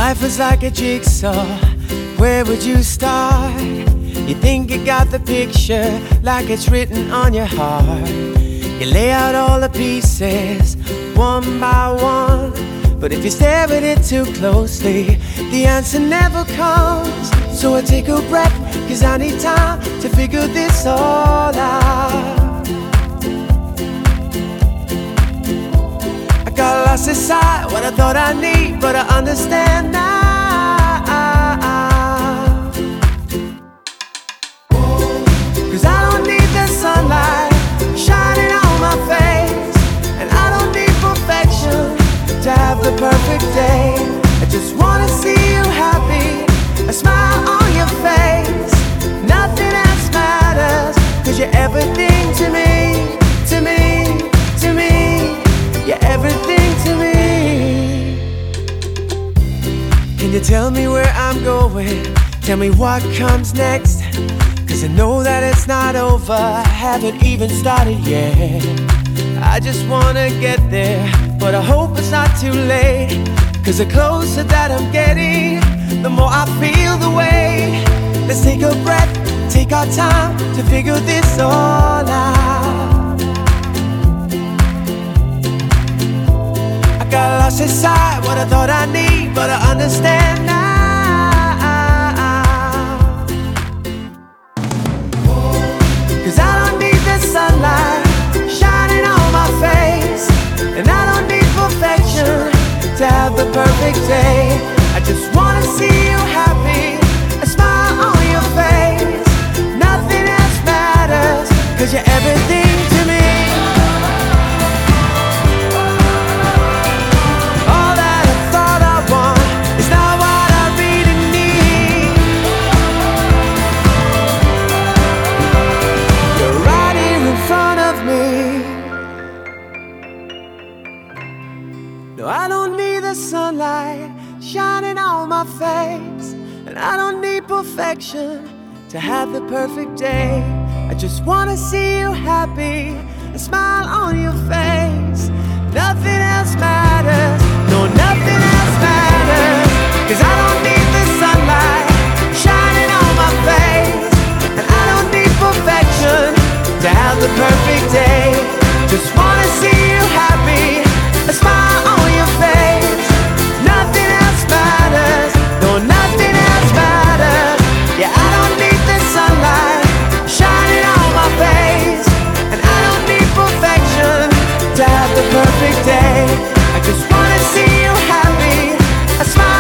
life was like a jigsaw, where would you start? You think you got the picture like it's written on your heart. You lay out all the pieces one by one, but if you stare at it too closely, the answer never comes. So I take a breath, cause I need time to figure this all out. I got lost inside what I thought I need, but I understand now. Cause I don't need the sunlight shining on my face, and I don't need perfection to have the perfect day. I just wanna see you happy, a smile on your face. Nothing else matters, cause you're everything to me, to me, to me. You're everything to me. Can you tell me where I'm going? Tell me what comes next, cause I know that it's not over, I haven't even started yet. I just wanna get there, but I hope it's not too late, cause the closer that I'm getting, the more I feel the weight. Let's take a breath, take our time to figure this all out. I got lost inside what I thought I need, but I understand now. Cause I don't need the sunlight shining on my face, and I don't need perfection to have the perfect day. I just wanna see you happy, a smile on your face. Nothing else matters, cause you're everything to me. All that I thought I want is not what I really need. You're right here in front of me. No, I don't need the sunlight shining on my face, and I don't need perfection to have the perfect day. I just wanna see you happy, a smile on your face. Nothing else matters, no, nothing else matters, cause I don't need the sunlight shining on my face, and I don't need perfection to have the perfect day. Just wanna see you happy, a smile on your face. Nothing else matters, no, nothing else matters. Yeah, I don't need the sunlight shining on my face, and I don't need perfection to have the perfect day. I just wanna see you happy, a smile